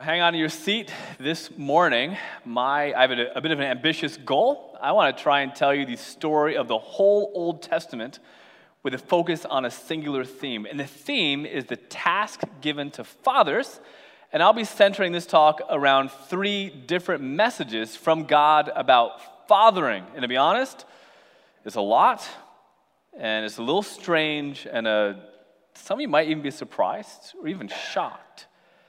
Hang on to your seat. This morning, I have a bit of an ambitious goal. I want to try and tell you the story of the whole Old Testament with a focus on a singular theme. And the theme is the task given to fathers. And I'll be centering this talk around 3 different messages from God about fathering. And to be honest, it's a lot, and it's a little strange, and some of you might even be surprised or even shocked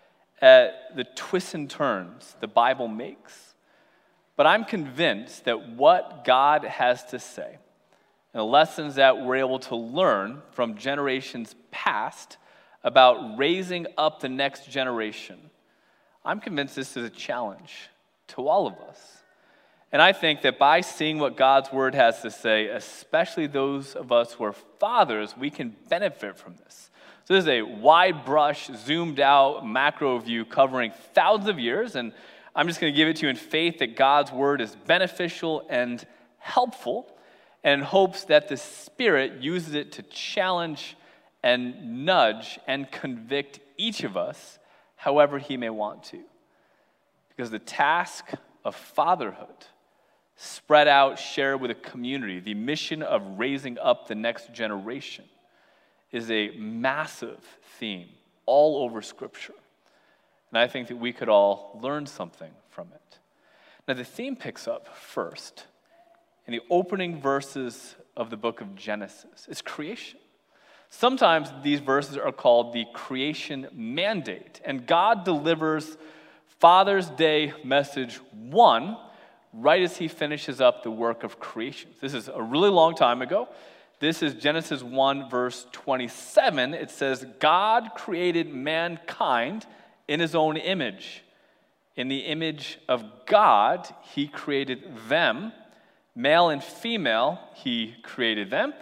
at the twists and turns the Bible makes. But I'm convinced that what God has to say and the lessons that we're able to learn from generations past about raising up the next generation, I'm convinced this is a challenge to all of us. And I think that by seeing what God's word has to say, especially those of us who are fathers, we can benefit from this. So this is a wide brush, zoomed out macro view covering thousands of years, and I'm just going to give it to you in faith that God's word is beneficial and helpful, and in hopes that the Spirit uses it to challenge and nudge and convict each of us however he may want to. Because the task of fatherhood, spread out, shared with a community, the mission of raising up the next generation, is a massive theme all over Scripture. And I think that we could all learn something from it. Now, the theme picks up first in the opening verses of the book of Genesis. It's creation. Sometimes these verses are called the creation mandate, and God delivers Father's Day message 1 right as he finishes up the work of creation. This is a really long time ago. This is Genesis 1, verse 27. It says, God created mankind in his own image. In the image of God, he created them. Male and female, he created them.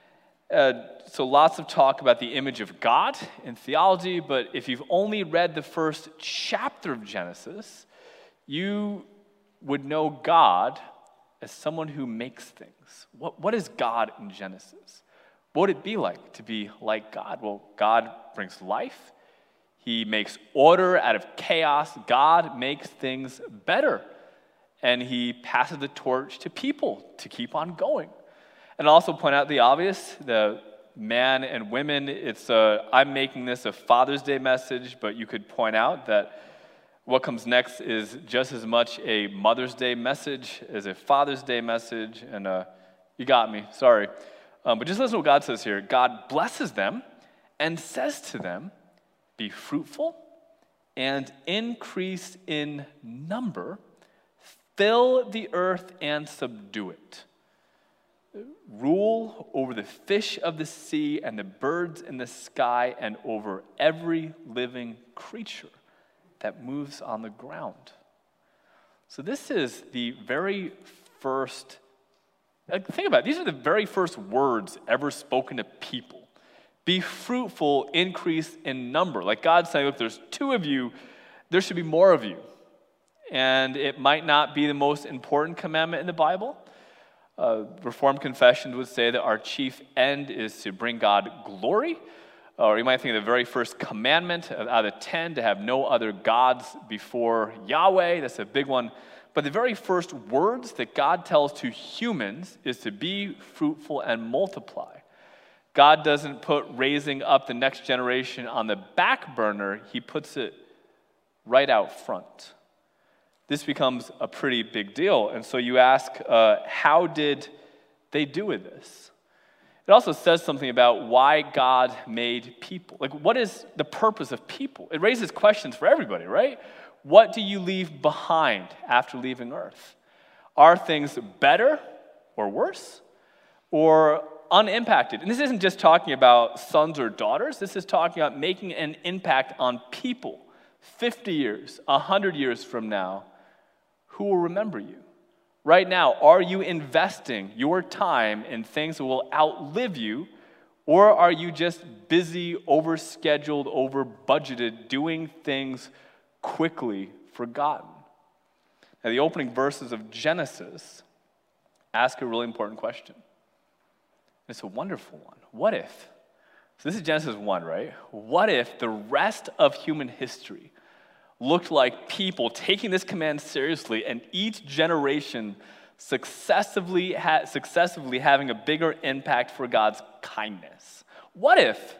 So lots of talk about the image of God in theology, but if you've only read the first chapter of Genesis, you would know God as someone who makes things. What is God in Genesis? What would it be like to be like God? Well, God brings life. He makes order out of chaos. God makes things better. And he passes the torch to people to keep on going. And also point out the obvious, the man and women, I'm making this a Father's Day message, but you could point out that what comes next is just as much a Mother's Day message as a Father's Day message, and you got me, sorry. But just listen to what God says here. God blesses them and says to them, be fruitful and increase in number, fill the earth and subdue it. Rule over the fish of the sea and the birds in the sky and over every living creature that moves on the ground. So this is the very first, think about it, these are the very first words ever spoken to people. Be fruitful, increase in number. Like God's saying, look, there's 2 of you, there should be more of you. And it might not be the most important commandment in the Bible. Reformed confessions would say that our chief end is to bring God glory. Or you might think of the very first commandment out of 10 to have no other gods before Yahweh. That's a big one. But the very first words that God tells to humans is to be fruitful and multiply. God doesn't put raising up the next generation on the back burner. He puts it right out front. This becomes a pretty big deal. And so you ask, how did they do with this? It also says something about why God made people. Like, what is the purpose of people? It raises questions for everybody, right? What do you leave behind after leaving Earth? Are things better or worse or unimpacted? And this isn't just talking about sons or daughters. This is talking about making an impact on people 50 years, 100 years from now. Who will remember you? Right now, are you investing your time in things that will outlive you, or are you just busy, overscheduled, over-budgeted, doing things quickly forgotten? Now, the opening verses of Genesis ask a really important question. It's a wonderful one. What if? So this is Genesis 1, right? What if the rest of human history looked like people taking this command seriously and each generation successively having a bigger impact for God's kindness. What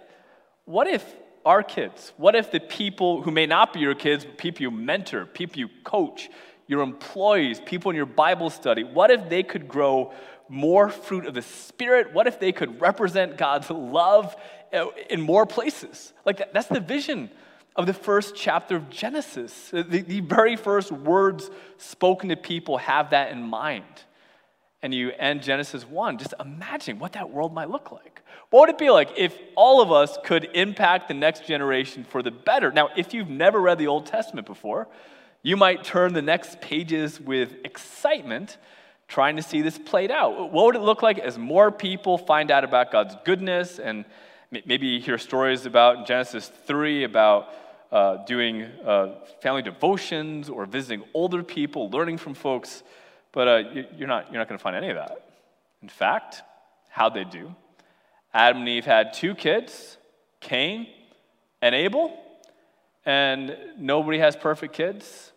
if our kids, what if the people who may not be your kids, but people you mentor, people you coach, your employees, people in your Bible study, what if they could grow more fruit of the Spirit? What if they could represent God's love in more places? Like that's the vision of the first chapter of Genesis. The very first words spoken to people have that in mind. And you end Genesis 1, just imagine what that world might look like. What would it be like if all of us could impact the next generation for the better? Now, if you've never read the Old Testament before, you might turn the next pages with excitement trying to see this played out. What would it look like as more people find out about God's goodness, and maybe you hear stories about Genesis 3 about doing family devotions or visiting older people, learning from folks, but you're not going to find any of that. In fact, how'd they do? Adam and Eve had 2 kids, Cain and Abel, and nobody has perfect kids,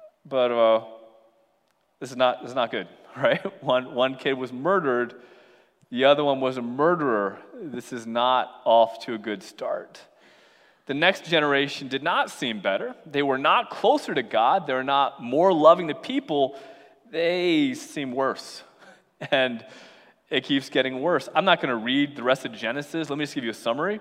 but this is not good, right? One kid was murdered, the other one was a murderer. This is not off to a good start. The next generation did not seem better. They were not closer to God. They're not more loving to people. They seem worse. And it keeps getting worse. I'm not going to read the rest of Genesis. Let me just give you a summary.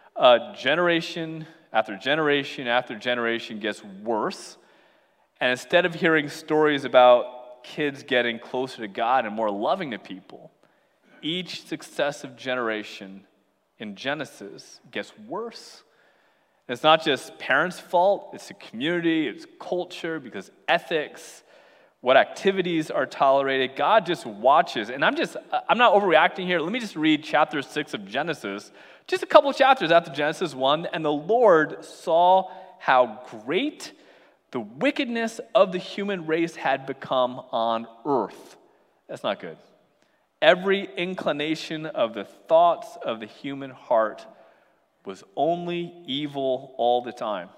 Generation after generation after generation gets worse. And instead of hearing stories about kids getting closer to God and more loving to people, each successive generation in Genesis gets worse. And it's not just parents' fault, it's the community, it's culture, because ethics, what activities are tolerated. God just watches. And I'm not overreacting here. Let me just read chapter 6 of Genesis, just a couple of chapters after Genesis 1. And the Lord saw how great the wickedness of the human race had become on earth. That's not good. Every inclination of the thoughts of the human heart was only evil all the time.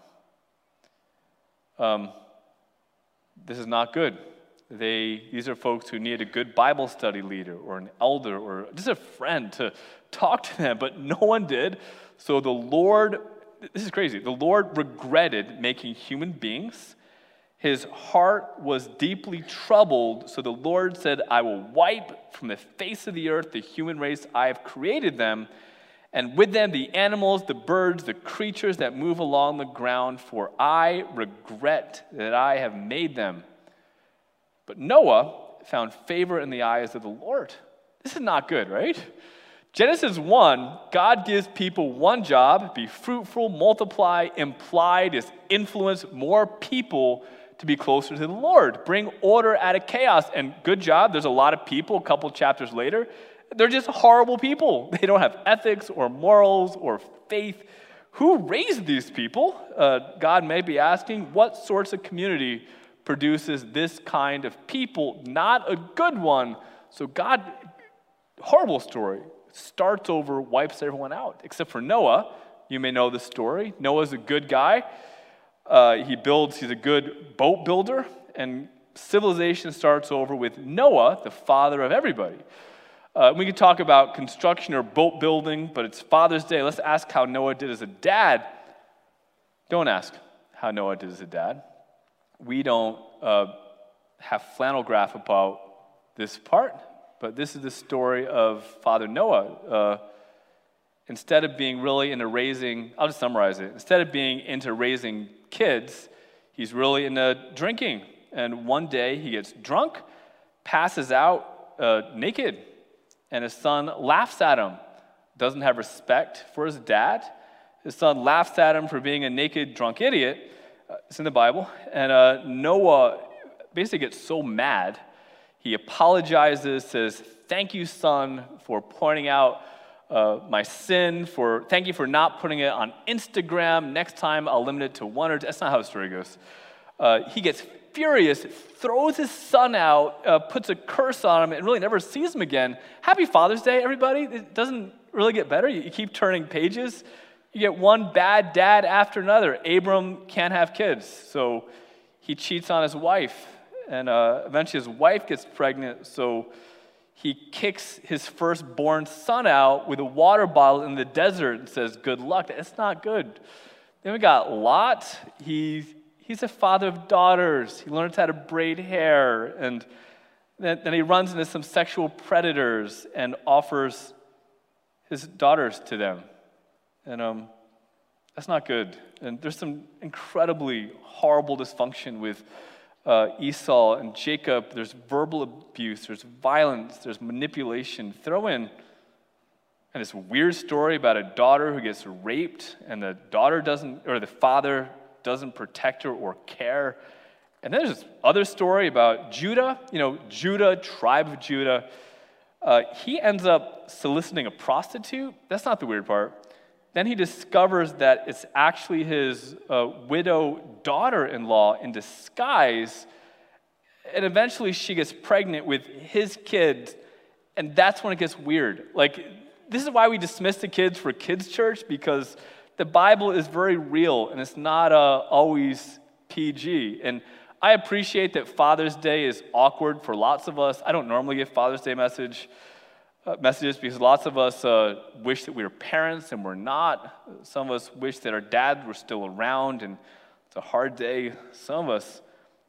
This is not good. These are folks who need a good Bible study leader or an elder or just a friend to talk to them, but no one did. So the Lord, this is crazy, the Lord regretted making human beings. His heart was deeply troubled, so the Lord said, I will wipe from the face of the earth the human race I have created them, and with them the animals, the birds, the creatures that move along the ground, for I regret that I have made them. But Noah found favor in the eyes of the Lord. This is not good, right? Genesis 1, God gives people one job: be fruitful, multiply. Implied is influence more people to be closer to the Lord. Bring order out of chaos. And good job, there's a lot of people, a couple chapters later, they're just horrible people. They don't have ethics or morals or faith. Who raised these people? God may be asking, what sorts of community produces this kind of people? Not a good one. So God, horrible story, starts over, wipes everyone out, except for Noah. You may know the story. Noah's a good guy. He's a good boat builder, and civilization starts over with Noah, the father of everybody. We could talk about construction or boat building, but it's Father's Day. Let's ask how Noah did as a dad. Don't ask how Noah did as a dad. We don't have flannel graph about this part, but this is the story of Father Noah. Instead of being really into raising, I'll just summarize it. Instead of being into raising kids, he's really into drinking. And one day he gets drunk, passes out naked, and his son laughs at him. Doesn't have respect for his dad. His son laughs at him for being a naked, drunk idiot. It's in the Bible. And Noah basically gets so mad, he apologizes, says, thank you, son, for pointing out my sin, thank you for not putting it on Instagram. Next time I'll limit it to one or two. That's not how the story goes. He gets furious, throws his son out, puts a curse on him, and really never sees him again. Happy Father's Day, everybody. It doesn't really get better. You keep turning pages. You get one bad dad after another. Abram can't have kids, so he cheats on his wife, and eventually his wife gets pregnant, so he kicks his firstborn son out with a water bottle in the desert and says, good luck. That's not good. Then we got Lot. He's a father of daughters. He learns how to braid hair, and then he runs into some sexual predators and offers his daughters to them. And that's not good. And there's some incredibly horrible dysfunction with Esau and Jacob. There's verbal abuse, there's violence, there's manipulation. Throw in and this weird story about a daughter who gets raped, and the father doesn't protect her or care. And then there's this other story about Judah, Judah, tribe of Judah. He ends up soliciting a prostitute. That's not the weird part. Then he discovers that it's actually his widow daughter-in-law in disguise, and eventually she gets pregnant with his kid, and that's when it gets weird. Like, this is why we dismiss the kids for kids' church, because the Bible is very real, and it's not always PG. And I appreciate that Father's Day is awkward for lots of us. I don't normally give Father's Day messages because lots of us wish that we were parents and we're not. Some of us wish that our dads were still around, and it's a hard day. Some of us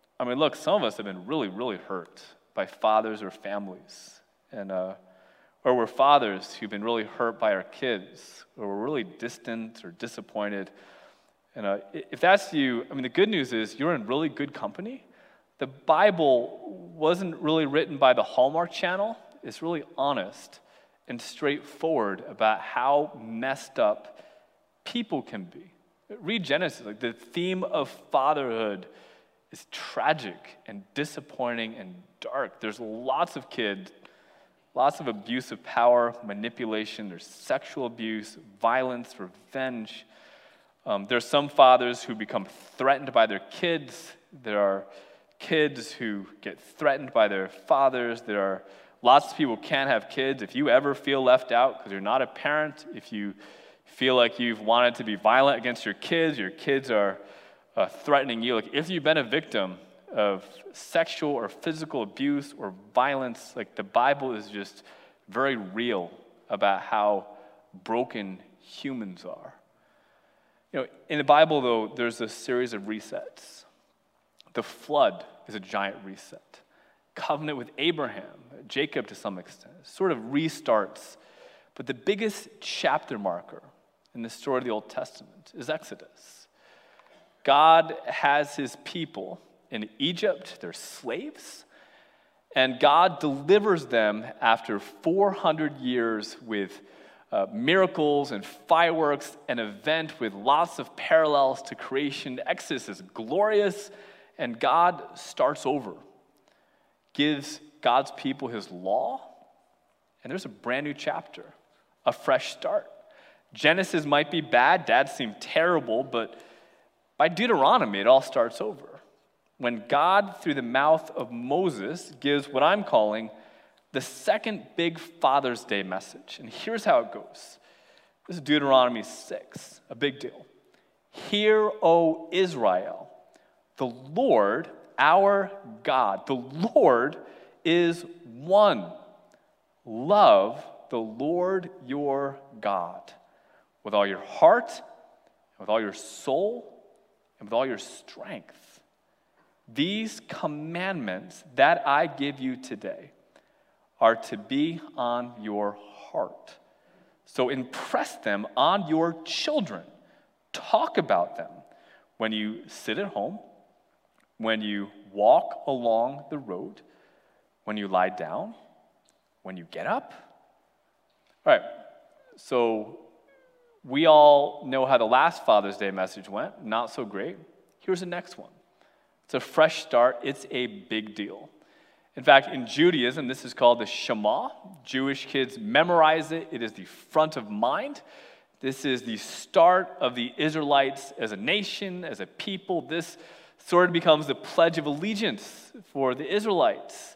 have been really, really hurt by fathers or families. And or we're fathers who've been really hurt by our kids, or we're really distant or disappointed. And if that's you, the good news is you're in really good company. The Bible wasn't really written by the Hallmark Channel. It's really honest and straightforward about how messed up people can be. Read Genesis. Like, the theme of fatherhood is tragic and disappointing and dark. There's lots of kids, lots of abuse of power, manipulation. There's sexual abuse, violence, revenge. There's some fathers who become threatened by their kids. There are kids who get threatened by their fathers. There are lots of people who can't have kids. If you ever feel left out because you're not a parent, if you feel like you've wanted to be violent against your kids are threatening you, like if you've been a victim of sexual or physical abuse or violence, like the Bible is just very real about how broken humans are. In the Bible, though, there's a series of resets. The flood is a giant reset. Covenant with Abraham, Jacob to some extent, sort of restarts. But the biggest chapter marker in the story of the Old Testament is Exodus. God has his people in Egypt, they're slaves, and God delivers them after 400 years with miracles and fireworks, an event with lots of parallels to creation. Exodus is glorious, and God starts over, gives God's people his law, and there's a brand new chapter, a fresh start. Genesis might be bad, dads seem terrible, but by Deuteronomy, it all starts over. When God, through the mouth of Moses, gives what I'm calling the second big Father's Day message. And here's how it goes. This is Deuteronomy 6, a big deal. Hear, O Israel, the Lord, our God, the Lord is one. Love the Lord your God with all your heart, with all your soul, and with all your strength. These commandments that I give you today are to be on your heart. So impress them on your children. Talk about them when you sit at home, when you walk along the road, when you lie down, when you get up. All right, so we all know how the last Father's Day message went. Not so great. Here's the next one. It's a fresh start. It's a big deal. In fact, in Judaism, this is called the Shema. Jewish kids memorize it. It is the front of mind. This is the start of the Israelites as a nation, as a people. This sort of becomes the Pledge of Allegiance for the Israelites.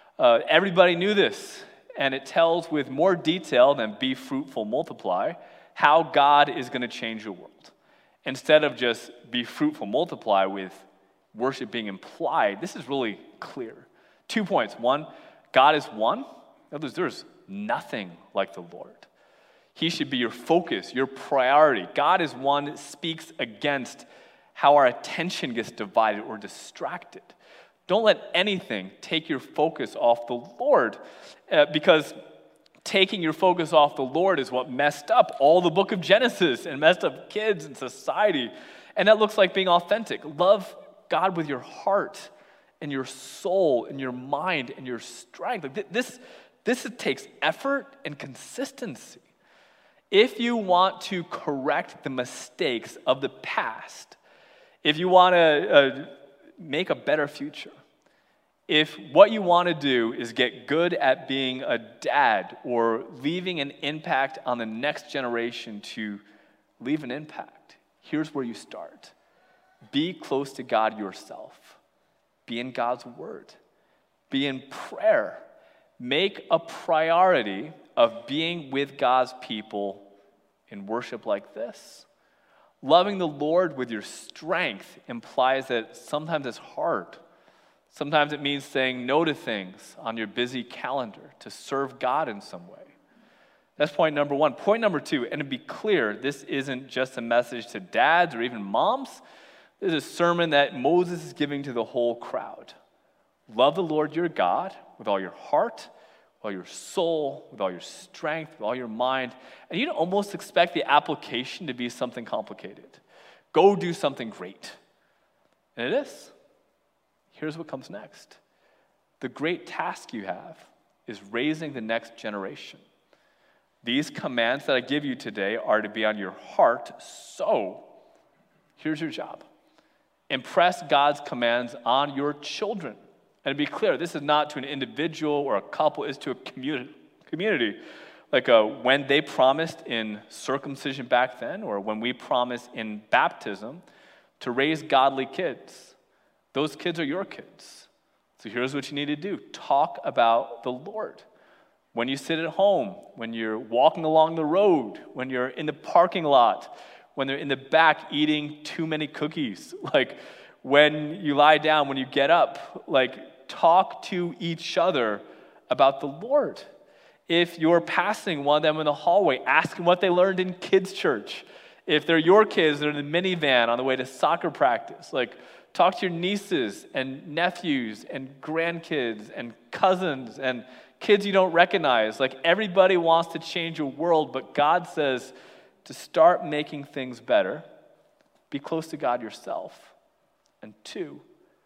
Everybody knew this, and it tells with more detail than be fruitful, multiply, how God is going to change your world. Instead of just be fruitful, multiply with worship being implied, this is really clear. 2 points. One, God is one. In other words, there's nothing like the Lord. He should be your focus, your priority. God is one that speaks against how our attention gets divided or distracted. Don't let anything take your focus off the Lord, because taking your focus off the Lord is what messed up all the book of Genesis and messed up kids and society. And that looks like being authentic. Love God with your heart and your soul and your mind and your strength. Like this takes effort and consistency. If you want to correct the mistakes of the past, if you want to make a better future, if what you want to do is get good at being a dad or leaving an impact on the next generation to leave an impact, here's where you start. Be close to God yourself. Be in God's word. Be in prayer. Make a priority of being with God's people in worship like this. Loving the Lord with your strength implies that sometimes it's hard. Sometimes it means saying no to things on your busy calendar to serve God in some way. That's point number one. Point number two, and to be clear, this isn't just a message to dads or even moms. This is a sermon that Moses is giving to the whole crowd. Love the Lord your God with all your heart, with all your soul, with all your strength, with all your mind. And you'd almost expect the application to be something complicated. Go do something great. And it is. Here's what comes next. The great task you have is raising the next generation. These commands that I give you today are to be on your heart, so here's your job. Impress God's commands on your children. And to be clear, this is not to an individual or a couple, it's to a community. Like when they promised in circumcision back then, or when we promise in baptism, to raise godly kids. Those kids are your kids. So here's what you need to do. Talk about the Lord. When you sit at home, when you're walking along the road, when you're in the parking lot, when they're in the back eating too many cookies, like when you lie down, when you get up, like talk to each other about the Lord. If you're passing one of them in the hallway, ask them what they learned in kids' church. If they're your kids, they're in the minivan on the way to soccer practice, like talk to your nieces and nephews and grandkids and cousins and kids you don't recognize. Like everybody wants to change your world, but God says to start making things better, be close to God yourself. And two,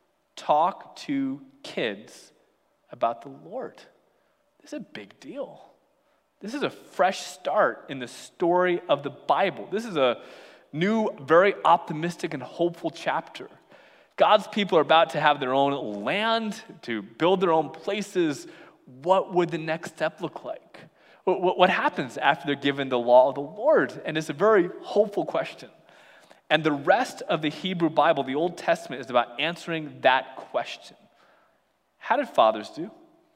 talk to kids about the Lord. This is a big deal. This is a fresh start in the story of the Bible. This is a new, very optimistic and hopeful chapter. God's people are about to have their own land, to build their own places. What would the next step look like? What happens after they're given the law of the Lord? And it's a very hopeful question. And the rest of the Hebrew Bible, the Old Testament, is about answering that question. How did fathers do?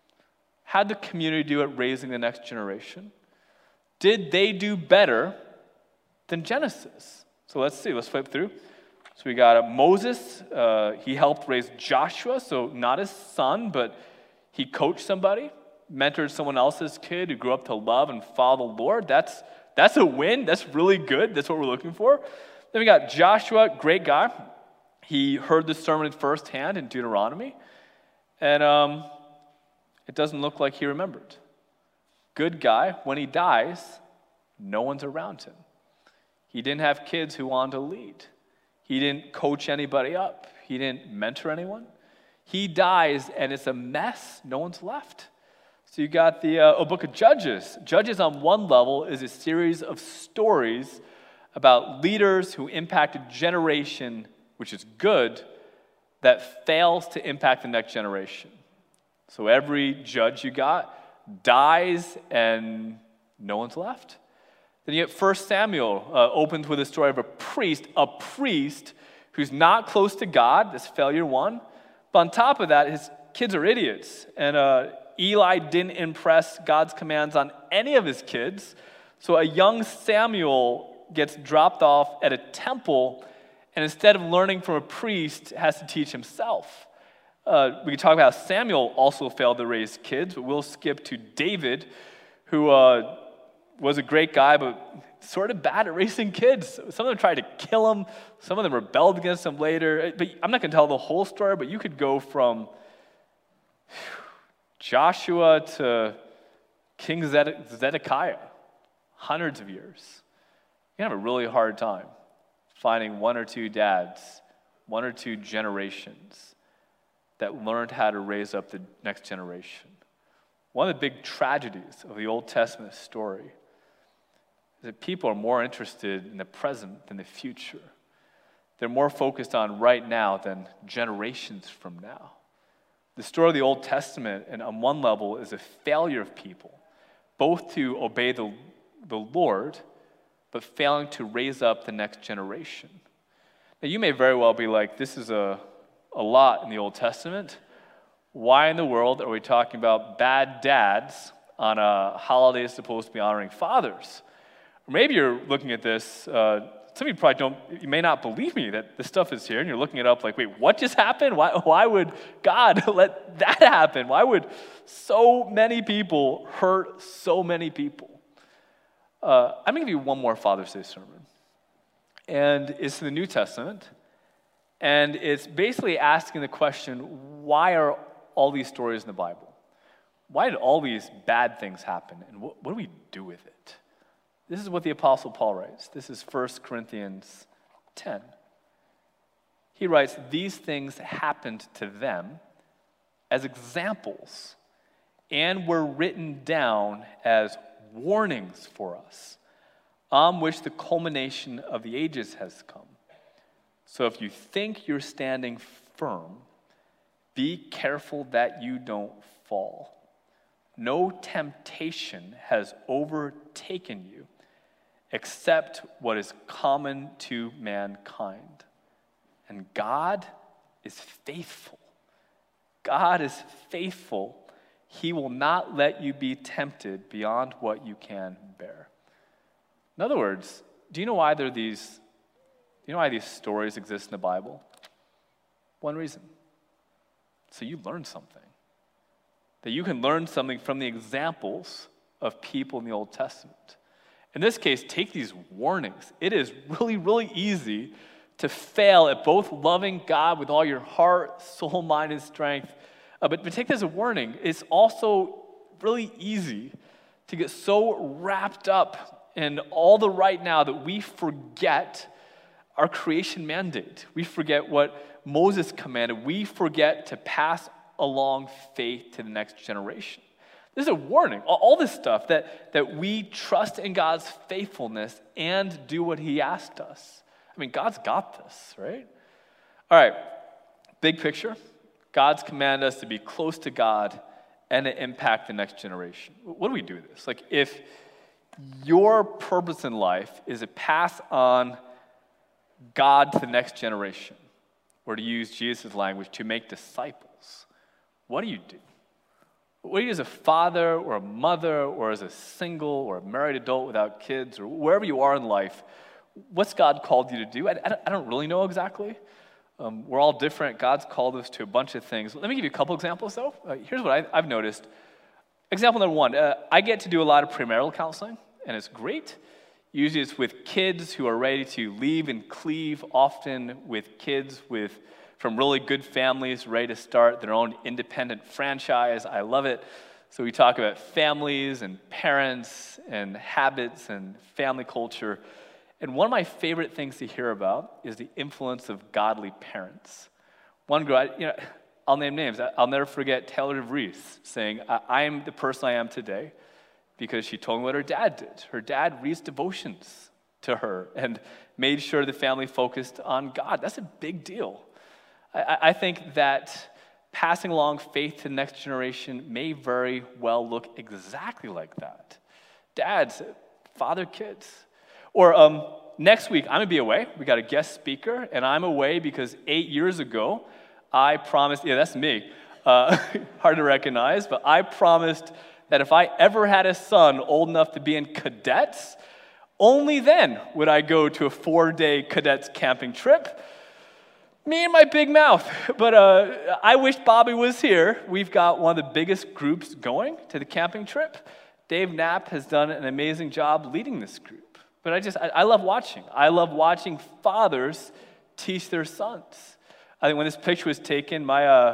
How did the community do at raising the next generation? Did they do better than Genesis? So let's see. Let's flip through. So we got Moses. He helped raise Joshua, so not his son, but he coached somebody, mentored someone else's kid who grew up to love and follow the Lord. That's a win. That's really good. That's what we're looking for. Then we got Joshua, great guy. He heard the sermon firsthand in Deuteronomy, and it doesn't look like he remembered. Good guy. When he dies, no one's around him. He didn't have kids who wanted to lead. He didn't coach anybody up. He didn't mentor anyone. He dies, and it's a mess. No one's left. So you got the book of Judges. Judges on one level is a series of stories about leaders who impact a generation, which is good, that fails to impact the next generation. So every judge you got dies, and no one's left. Then you get 1 Samuel, opens with a story of a priest who's not close to God. That's failure one. But on top of that, his kids are idiots. And Eli didn't impress God's commands on any of his kids. So a young Samuel gets dropped off at a temple, and instead of learning from a priest, has to teach himself. We can talk about how Samuel also failed to raise kids, but we'll skip to David, who was a great guy, but sort of bad at raising kids. Some of them tried to kill him. Some of them rebelled against him later. But I'm not going to tell the whole story, but you could go from Joshua to King Zedekiah, hundreds of years. You have a really hard time finding one or two dads, one or two generations that learned how to raise up the next generation. One of the big tragedies of the Old Testament story is that people are more interested in the present than the future. They're more focused on right now than generations from now. The story of the Old Testament, and on one level, is a failure of people, both to obey the Lord, but failing to raise up the next generation. Now, you may very well be like, this is a lot in the Old Testament. Why in the world are we talking about bad dads on a holiday that's supposed to be honoring fathers? Or maybe you're looking at this, some of you probably you may not believe me that this stuff is here, and you're looking it up like, wait, what just happened? Why would God let that happen? Why would so many people hurt so many people? I'm going to give you one more Father's Day sermon. And it's in the New Testament. And it's basically asking the question, why are all these stories in the Bible? Why did all these bad things happen? And what do we do with it? This is what the Apostle Paul writes. This is 1 Corinthians 10. He writes, these things happened to them as examples and were written down as warnings for us, on which the culmination of the ages has come. So if you think you're standing firm, be careful that you don't fall. No temptation has overtaken you except what is common to mankind. And God is faithful. God is faithful. He will not let you be tempted beyond what you can bear. In other words, do you know why these stories exist in the Bible? One reason. So you learn something. That you can learn something from the examples of people in the Old Testament. In this case, take these warnings. It is really, really easy to fail at both loving God with all your heart, soul, mind, and strength. But take this as a warning. It's also really easy to get so wrapped up in all the right now that we forget our creation mandate. We forget what Moses commanded. We forget to pass along faith to the next generation. This is a warning. All this stuff that we trust in God's faithfulness and do what he asked us. I mean, God's got this, right? All right, big picture. God's commanded us to be close to God and to impact the next generation. What do we do with this? Like, if your purpose in life is to pass on God to the next generation, or to use Jesus' language, to make disciples, what do you do? What do you do as a father or a mother or as a single or a married adult without kids or wherever you are in life? What's God called you to do? I don't really know exactly. We're all different. God's called us to a bunch of things. Let me give you a couple examples, though. Here's what I've noticed. Example number one, I get to do a lot of premarital counseling, and it's great. Usually it's with kids who are ready to leave and cleave, often with kids from really good families ready to start their own independent franchise. I love it. So we talk about families and parents and habits and family culture. And one of my favorite things to hear about is the influence of godly parents. One girl, I'll name names. I'll never forget Taylor DeVries saying, I am the person I am today because she told me what her dad did. Her dad reads devotions to her and made sure the family focused on God. That's a big deal. I think that passing along faith to the next generation may very well look exactly like that. Dads, father, kids. Or next week, I'm going to be away. We got a guest speaker, and I'm away because 8 years ago, I promised, that's me, hard to recognize, but I promised that if I ever had a son old enough to be in cadets, only then would I go to a 4-day cadets camping trip. Me and my big mouth. But I wish Bobby was here. We've got one of the biggest groups going to the camping trip. Dave Knapp has done an amazing job leading this group. But I love watching. I love watching fathers teach their sons. I think when this picture was taken,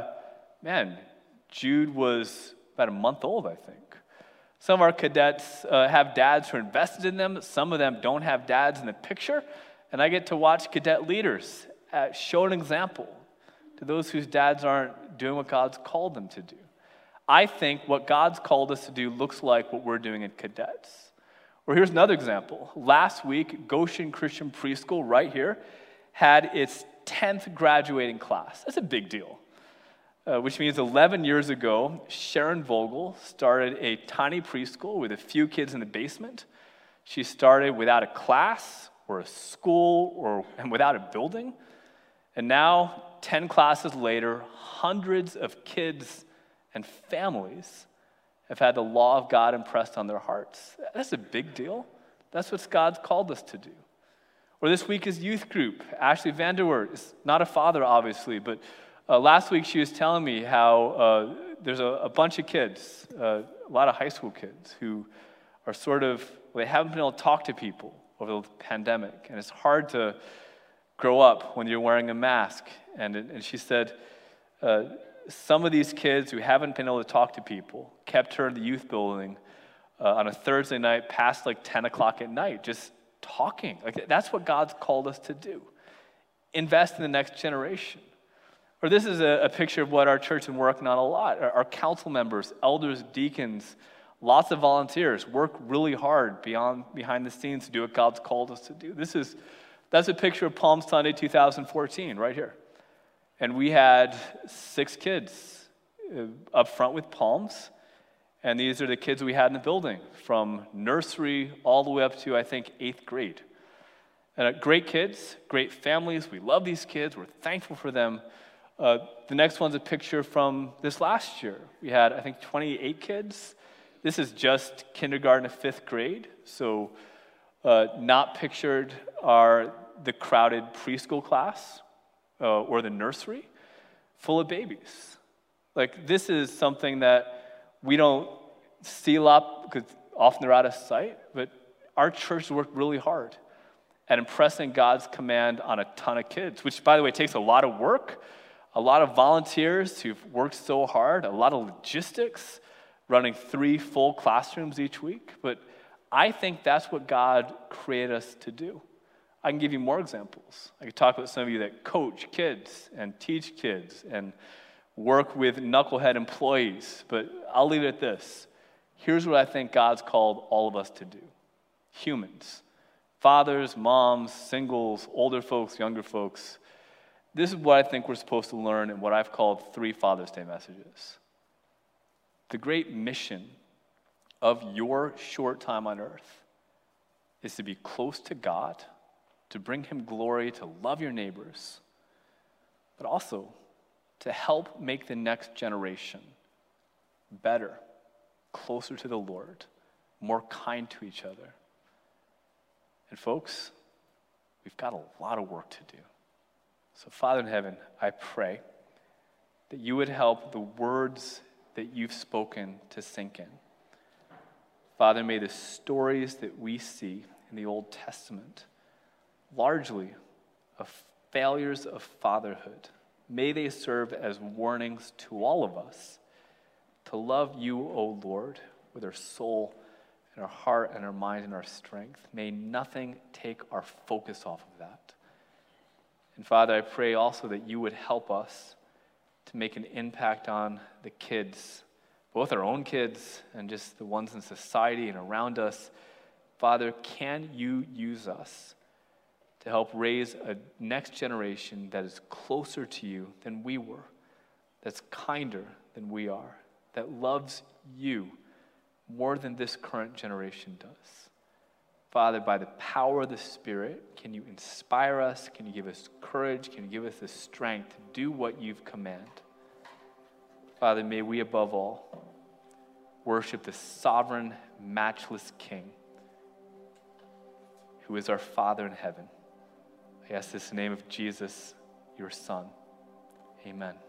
Jude was about a month old, I think. Some of our cadets have dads who are invested in them. Some of them don't have dads in the picture. And I get to watch cadet leaders show an example to those whose dads aren't doing what God's called them to do. I think what God's called us to do looks like what we're doing in cadets. Or here's another example. Last week, Goshen Christian Preschool right here had its 10th graduating class. That's a big deal. Which means 11 years ago, Sharon Vogel started a tiny preschool with a few kids in the basement. She started without a class or a school and without a building. And now, 10 classes later, hundreds of kids and families have had the law of God impressed on their hearts. That's a big deal. That's what God's called us to do. Or this week is youth group. Ashley Vanderweert is not a father, obviously, but last week she was telling me how there's a bunch of kids, a lot of high school kids, who are they haven't been able to talk to people over the pandemic. And it's hard to grow up when you're wearing a mask. And she said some of these kids who haven't been able to talk to people kept her in the youth building on a Thursday night past 10 o'clock at night, just talking. That's what God's called us to do. Invest in the next generation. Or this is a picture of what our church has been working on a lot. Our council members, elders, deacons, lots of volunteers work really hard behind the scenes to do what God's called us to do. That's a picture of Palm Sunday 2014 right here. And we had 6 kids up front with palms. And these are the kids we had in the building from nursery all the way up to, I think, 8th grade. And great kids, great families. We love these kids. We're thankful for them. The next one's a picture from this last year. We had, I think, 28 kids. This is just kindergarten to 5th grade. So not pictured are the crowded preschool class or the nursery full of babies. This is something that we don't see a lot because often they're out of sight, but our church worked really hard at impressing God's command on a ton of kids, which, by the way, takes a lot of work, a lot of volunteers who've worked so hard, a lot of logistics, running 3 full classrooms each week. But I think that's what God created us to do. I can give you more examples. I could talk about some of you that coach kids and teach kids and work with knucklehead employees, but I'll leave it at this. Here's what I think God's called all of us to do. Humans, fathers, moms, singles, older folks, younger folks. This is what I think we're supposed to learn in what I've called 3 Father's Day messages. The great mission of your short time on earth is to be close to God, to bring him glory, to love your neighbors, but also to help make the next generation better, closer to the Lord, more kind to each other. And folks, we've got a lot of work to do. So Father in heaven, I pray that you would help the words that you've spoken to sink in. Father, may the stories that we see in the Old Testament, largely of failures of fatherhood, may they serve as warnings to all of us to love you, O Lord, with our soul and our heart and our mind and our strength. May nothing take our focus off of that. And Father, I pray also that you would help us to make an impact on the kids, both our own kids and just the ones in society and around us. Father, can you use us to help raise a next generation that is closer to you than we were, that's kinder than we are, that loves you more than this current generation does? Father, by the power of the Spirit, can you inspire us? Can you give us courage? Can you give us the strength to do what you've commanded? Father, may we above all worship the sovereign, matchless King, who is our Father in heaven. I ask this in the name of Jesus, your Son. Amen.